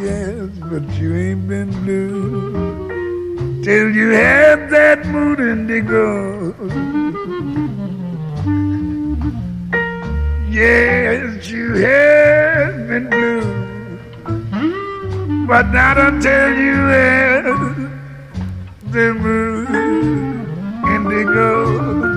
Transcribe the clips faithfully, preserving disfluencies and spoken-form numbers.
yes, but you ain't been blue till you had that mood indigo. Yes, you have been blue, but not until you had the mood indigo.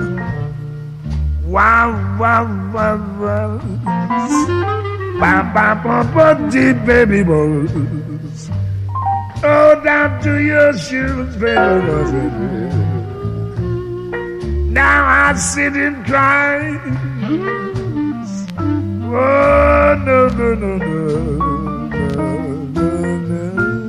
Wow, wow, wow, wow. Bam, bam, bam, bam, deep baby boys. Oh, down to your shoes, baby boys. Now I sit and cry. Oh, no, no, no, no, no, no,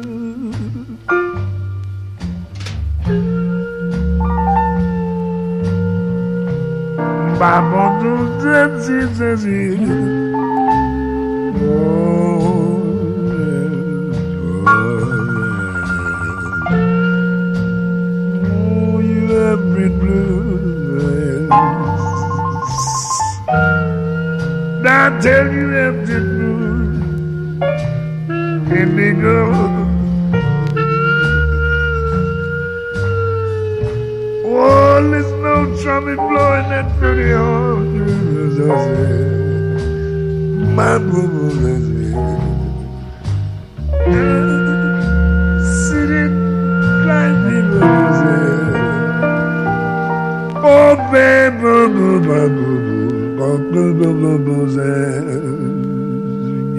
no. Baba do zazi zazi. Oh, oh, you have been blue. Now tell you have been blue. Indigo. Oh, there's no trumpet blowing that pretty horn. My boo-boo, sitting climbing with his oh, baby, boo-boo, boo-boo, boo-boo, boo-boo, boo-boo.